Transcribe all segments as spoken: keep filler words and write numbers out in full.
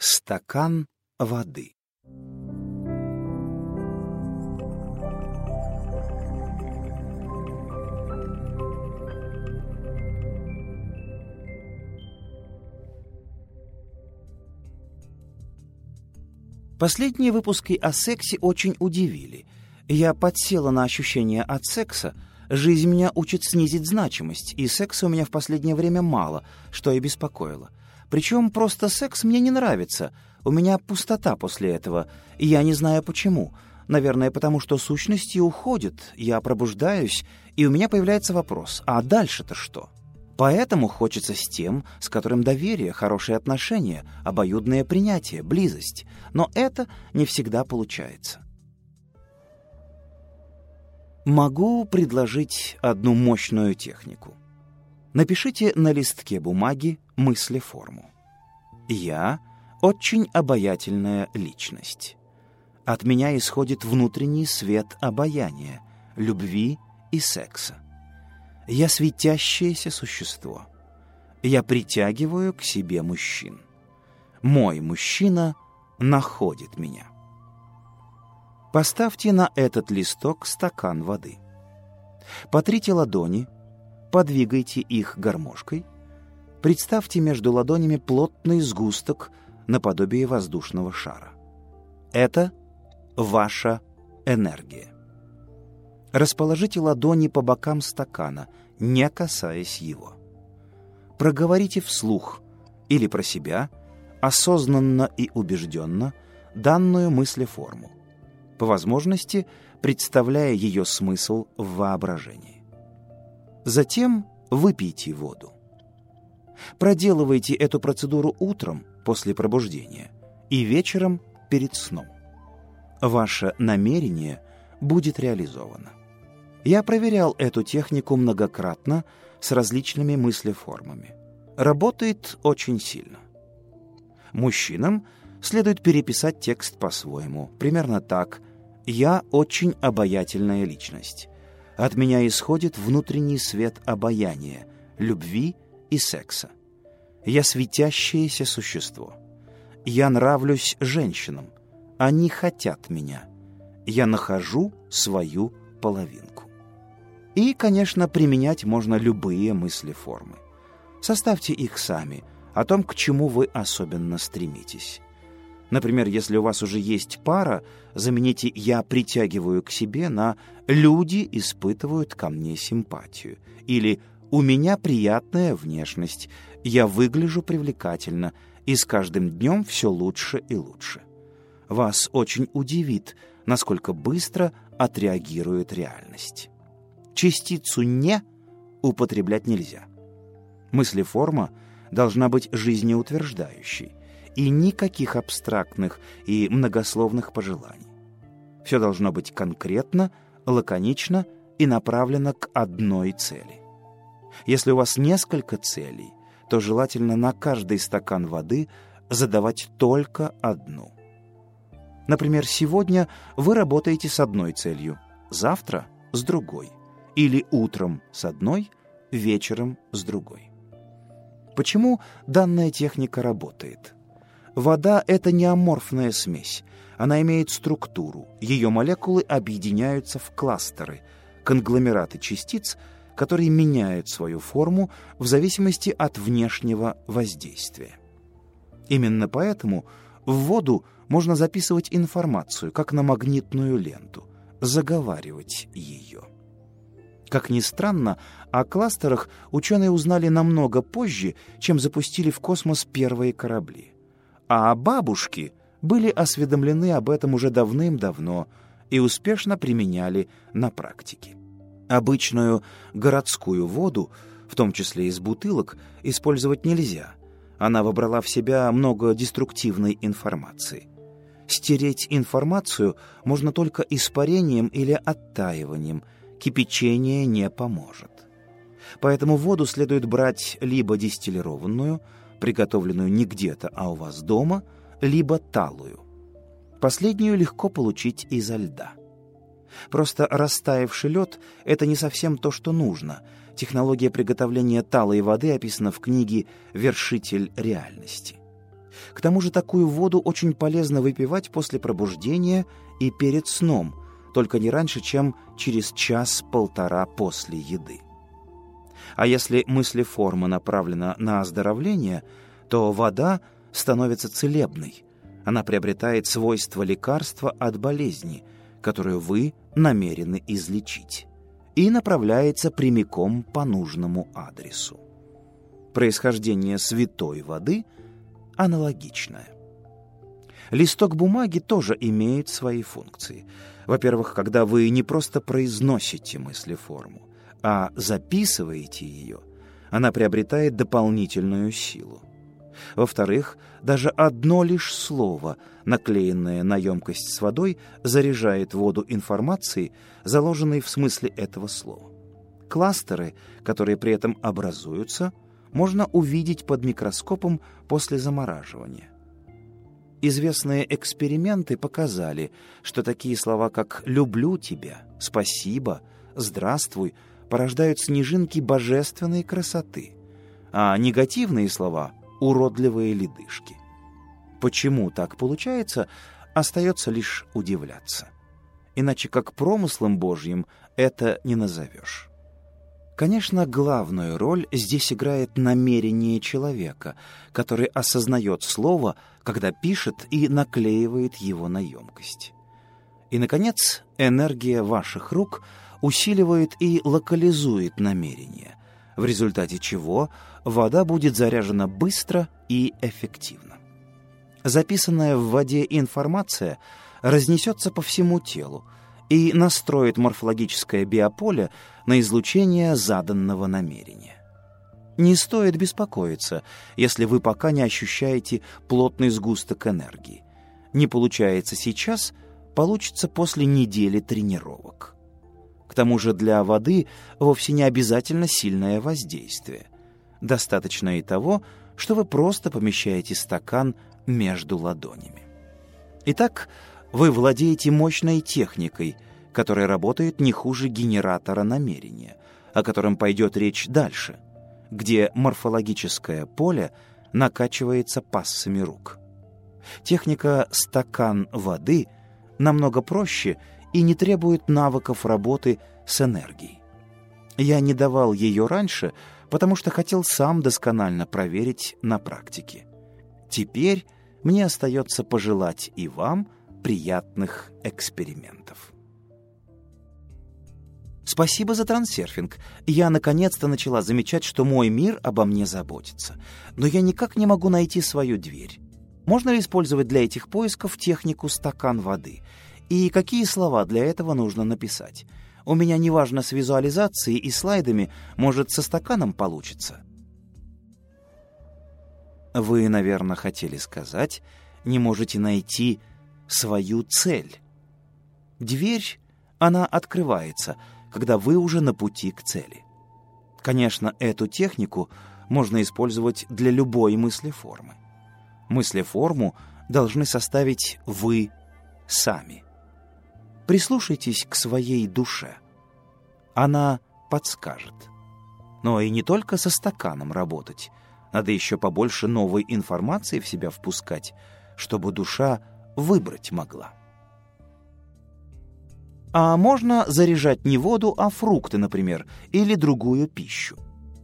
Стакан воды. Последние выпуски о сексе очень удивили. Я подсела на ощущение от секса. Жизнь меня учит снизить значимость, и секса у меня в последнее время мало, что и беспокоило. Причем просто секс мне не нравится. У меня пустота после этого, и я не знаю почему. Наверное, потому что сущности уходят, я пробуждаюсь, и у меня появляется вопрос, а дальше-то что? Поэтому хочется с тем, с которым доверие, хорошие отношения, обоюдное принятие, близость. Но это не всегда получается. Могу предложить одну мощную технику. Напишите на листке бумаги мыслеформу. Я очень обаятельная личность. От меня исходит внутренний свет обаяния, любви и секса. Я светящееся существо. Я притягиваю к себе мужчин. Мой мужчина находит меня. Поставьте на этот листок стакан воды. Потрите ладони, подвигайте их гармошкой. Представьте между ладонями плотный сгусток наподобие воздушного шара. Это ваша энергия. Расположите ладони по бокам стакана, не касаясь его. Проговорите вслух или про себя, осознанно и убежденно, данную мыслеформу, по возможности представляя ее смысл в воображении. Затем выпейте воду. Проделывайте эту процедуру утром после пробуждения и вечером перед сном. Ваше намерение будет реализовано. Я проверял эту технику многократно с различными мыслеформами. Работает очень сильно. Мужчинам следует переписать текст по-своему, примерно так: «Я очень обаятельная личность. От меня исходит внутренний свет обаяния, любви и секса. Я светящееся существо. Я нравлюсь женщинам. Они хотят меня. Я нахожу свою половинку». И, конечно, применять можно любые мыслеформы. Составьте их сами, о том, к чему вы особенно стремитесь. Например, если у вас уже есть пара, замените «я притягиваю к себе» на «люди испытывают ко мне симпатию» или «у меня приятная внешность, я выгляжу привлекательно, и с каждым днем все лучше и лучше». Вас очень удивит, насколько быстро отреагирует реальность. Частицу «не» употреблять нельзя. Мыслеформа должна быть жизнеутверждающей, и никаких абстрактных и многословных пожеланий. Все должно быть конкретно, лаконично и направлено к одной цели. Если у вас несколько целей, то желательно на каждый стакан воды задавать только одну. Например, сегодня вы работаете с одной целью, завтра — с другой, или утром с одной, вечером с другой. Почему данная техника работает? Вода — это не аморфная смесь. Она имеет структуру. Ее молекулы объединяются в кластеры, конгломераты частиц, которые меняют свою форму в зависимости от внешнего воздействия. Именно поэтому в воду можно записывать информацию, как на магнитную ленту, заговаривать ее. Как ни странно, о кластерах ученые узнали намного позже, чем запустили в космос первые корабли. А бабушки были осведомлены об этом уже давным-давно и успешно применяли на практике. Обычную городскую воду, в том числе из бутылок, использовать нельзя. Она вобрала в себя много деструктивной информации. Стереть информацию можно только испарением или оттаиванием, кипячение не поможет. Поэтому воду следует брать либо дистиллированную, приготовленную не где-то, а у вас дома, либо талую. Последнюю легко получить изо льда. Просто растаявший лед — это не совсем то, что нужно. Технология приготовления талой воды описана в книге «Вершитель реальности». К тому же такую воду очень полезно выпивать после пробуждения и перед сном, только не раньше, чем через час-полтора после еды. А если мыслеформа направлена на оздоровление, то вода становится целебной. Она приобретает свойства лекарства от болезни, которую вы намерены излечить, и направляется прямиком по нужному адресу. Происхождение святой воды аналогичное. Листок бумаги тоже имеет свои функции. Во-первых, когда вы не просто произносите мыслеформу, а записываете ее, она приобретает дополнительную силу. Во-вторых, даже одно лишь слово, наклеенное на емкость с водой, заряжает воду информацией, заложенной в смысле этого слова. Кластеры, которые при этом образуются, можно увидеть под микроскопом после замораживания. Известные эксперименты показали, что такие слова, как «люблю тебя», «спасибо», «здравствуй» порождают снежинки божественной красоты, а негативные слова — уродливые ледышки. Почему так получается, остается лишь удивляться. Иначе как промыслом Божьим это не назовешь. Конечно, главную роль здесь играет намерение человека, который осознает слово, когда пишет и наклеивает его на емкость. И, наконец, энергия ваших рук усиливает и локализует намерение, в результате чего вода будет заряжена быстро и эффективно. Записанная в воде информация разнесется по всему телу и настроит морфологическое биополе на излучение заданного намерения. Не стоит беспокоиться, если вы пока не ощущаете плотный сгусток энергии. Не получается сейчас, получится после недели тренировок. К тому же для воды вовсе не обязательно сильное воздействие. Достаточно и того, что вы просто помещаете стакан между ладонями. Итак, вы владеете мощной техникой, которая работает не хуже генератора намерения, о котором пойдет речь дальше, где морфологическое поле накачивается пассами рук. Техника «стакан воды» намного проще и не требует навыков работы с энергией. Я не давал ее раньше, потому что хотел сам досконально проверить на практике. Теперь мне остается пожелать и вам приятных экспериментов. Спасибо за трансерфинг. Я наконец-то начала замечать, что мой мир обо мне заботится. Но я никак не могу найти свою дверь. Можно ли использовать для этих поисков технику «стакан воды»? И какие слова для этого нужно написать? У меня неважно с визуализацией и слайдами, может, со стаканом получится. Вы, наверное, хотели сказать, не можете найти свою цель. Дверь, она открывается, когда вы уже на пути к цели. Конечно, эту технику можно использовать для любой мыслеформы. Мыслеформу должны составить вы сами. Прислушайтесь к своей душе. Она подскажет. Но и не только со стаканом работать. Надо еще побольше новой информации в себя впускать, чтобы душа выбрать могла. А можно заряжать не воду, а фрукты, например, или другую пищу.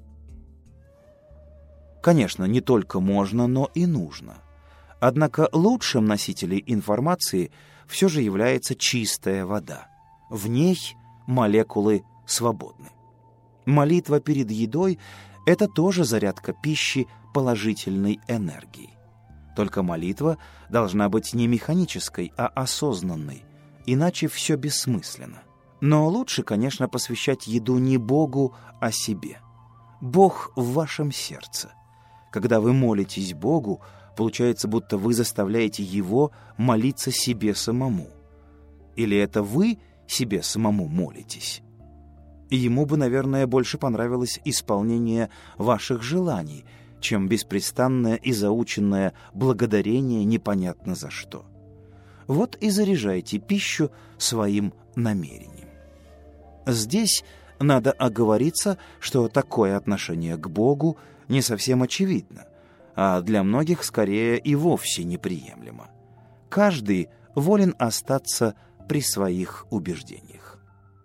Конечно, не только можно, но и нужно. Однако лучшим носителем информации все же является чистая вода. В ней молекулы свободны. Молитва перед едой — это тоже зарядка пищи положительной энергией. Только молитва должна быть не механической, а осознанной, иначе все бессмысленно. Но лучше, конечно, посвящать еду не Богу, а себе. Бог в вашем сердце. Когда вы молитесь Богу, получается, будто вы заставляете Его молиться себе самому. Или это вы себе самому молитесь? Ему бы, наверное, больше понравилось исполнение ваших желаний, чем беспрестанное и заученное благодарение непонятно за что. Вот и заряжайте пищу своим намерением. Здесь надо оговориться, что такое отношение к Богу не совсем очевидно. а для многих скорее и вовсе неприемлемо. Каждый волен остаться при своих убеждениях.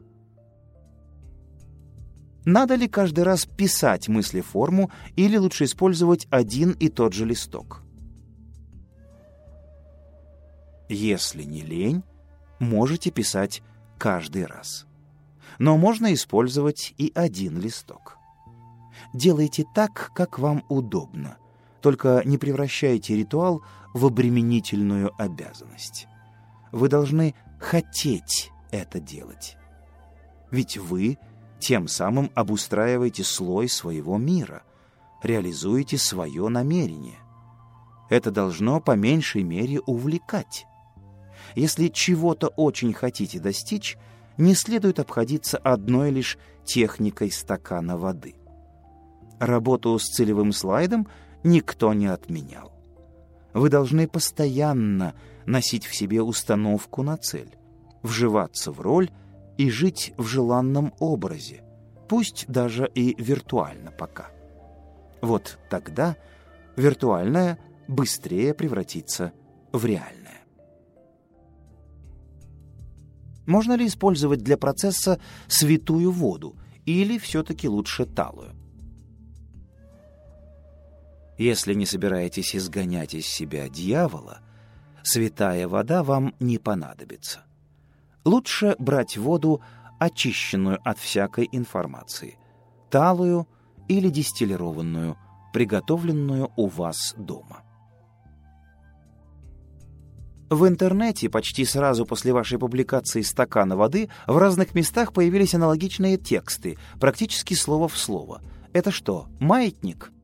Надо ли каждый раз писать мыслеформу или лучше использовать один и тот же листок? Если не лень, можете писать каждый раз. Но можно использовать и один листок. Делайте так, как вам удобно, только не превращайте ритуал в обременительную обязанность. Вы должны хотеть это делать. Ведь вы тем самым обустраиваете слой своего мира, реализуете свое намерение. Это должно по меньшей мере увлекать. Если чего-то очень хотите достичь, не следует обходиться одной лишь техникой стакана воды. Работу с целевым слайдом никто не отменял. Вы должны постоянно носить в себе установку на цель, вживаться в роль и жить в желанном образе, пусть даже и виртуально пока. Вот тогда виртуальное быстрее превратится в реальное. Можно ли использовать для процесса святую воду или все-таки лучше талую? Если не собираетесь изгонять из себя дьявола, святая вода вам не понадобится. Лучше брать воду, очищенную от всякой информации, талую или дистиллированную, приготовленную у вас дома. В интернете почти сразу после вашей публикации «Стакана воды» в разных местах появились аналогичные тексты, практически слово в слово. Это что, маятник?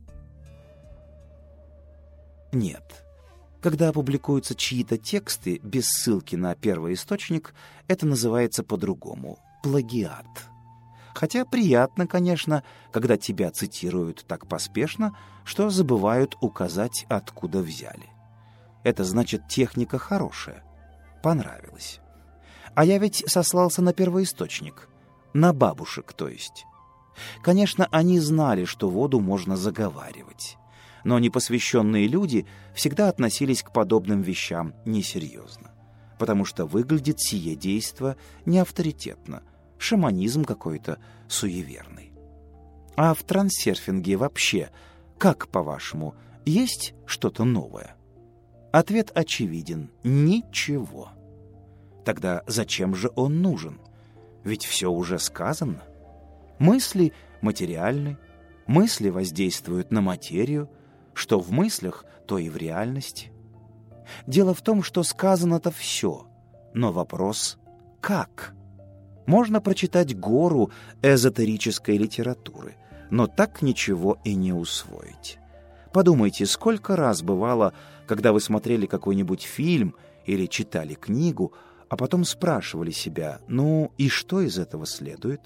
Нет. Когда публикуются чьи-то тексты без ссылки на первоисточник, это называется по-другому – плагиат. Хотя приятно, конечно, когда тебя цитируют так поспешно, что забывают указать, откуда взяли. Это значит, техника хорошая. Понравилась. А я ведь сослался на первоисточник. На бабушек, то есть. Конечно, они знали, что воду можно заговаривать. Но непосвященные люди всегда относились к подобным вещам несерьезно. Потому что выглядит сие действо неавторитетно. Шаманизм какой-то суеверный. А в трансерфинге вообще, как, по-вашему, есть что-то новое? Ответ очевиден – ничего. Тогда зачем же он нужен? Ведь все уже сказано. Мысли материальны, мысли воздействуют на материю, что в мыслях, то и в реальности. Дело в том, что сказано-то все, но вопрос – как? Можно прочитать гору эзотерической литературы, но так ничего и не усвоить. Подумайте, сколько раз бывало, когда вы смотрели какой-нибудь фильм или читали книгу, а потом спрашивали себя, ну и что из этого следует?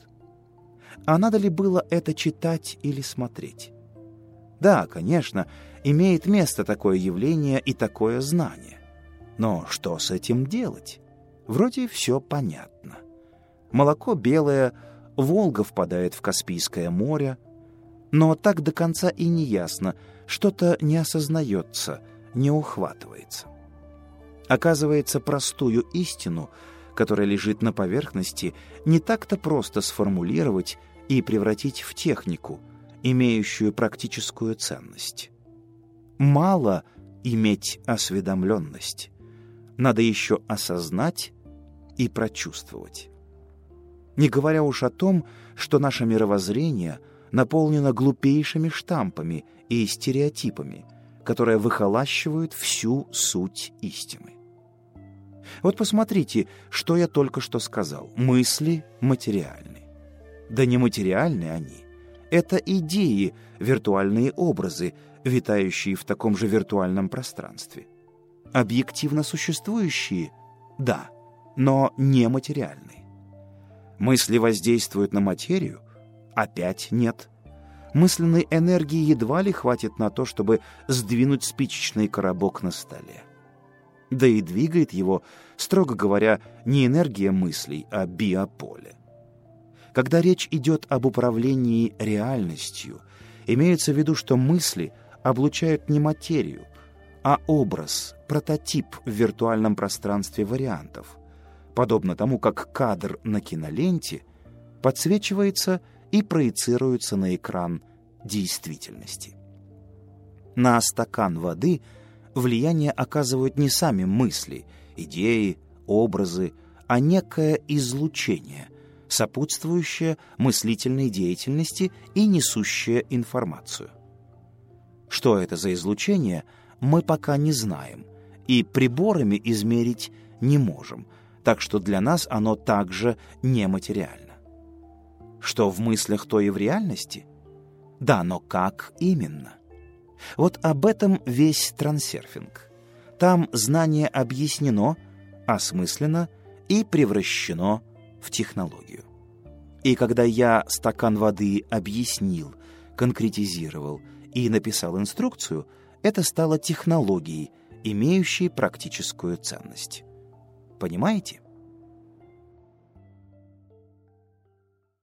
А надо ли было это читать или смотреть? Да, конечно, имеет место такое явление и такое знание. Но что с этим делать? Вроде все понятно. Молоко белое, Волга впадает в Каспийское море, но так до конца и не ясно, что-то не осознается, не ухватывается. Оказывается, простую истину, которая лежит на поверхности, не так-то просто сформулировать и превратить в технику, имеющую практическую ценность. Мало иметь осведомленность. Надо еще осознать и прочувствовать. Не говоря уж о том, что наше мировоззрение наполнено глупейшими штампами и стереотипами, которые выхолащивают всю суть истины. Вот посмотрите, что я только что сказал. Мысли материальны. Да не материальны они. Это идеи, виртуальные образы, витающие в таком же виртуальном пространстве. Объективно существующие – да, но не материальные. Мысли воздействуют на материю? Опять нет. Мысленной энергии едва ли хватит на то, чтобы сдвинуть спичечный коробок на столе. Да и двигает его, строго говоря, не энергия мыслей, а биополе. Когда речь идет об управлении реальностью, имеется в виду, что мысли облучают не материю, а образ, прототип в виртуальном пространстве вариантов, подобно тому, как кадр на киноленте подсвечивается и проецируется на экран действительности. На стакан воды влияние оказывают не сами мысли, идеи, образы, а некое излучение, сопутствующее мыслительной деятельности и несущее информацию. Что это за излучение, мы пока не знаем и приборами измерить не можем, так что для нас оно также нематериально. Что в мыслях, то и в реальности? Да, но как именно? Вот об этом весь трансерфинг. Там знание объяснено, осмысленно и превращено в технологию. И когда я стакан воды объяснил, конкретизировал и написал инструкцию, это стало технологией, имеющей практическую ценность. Понимаете?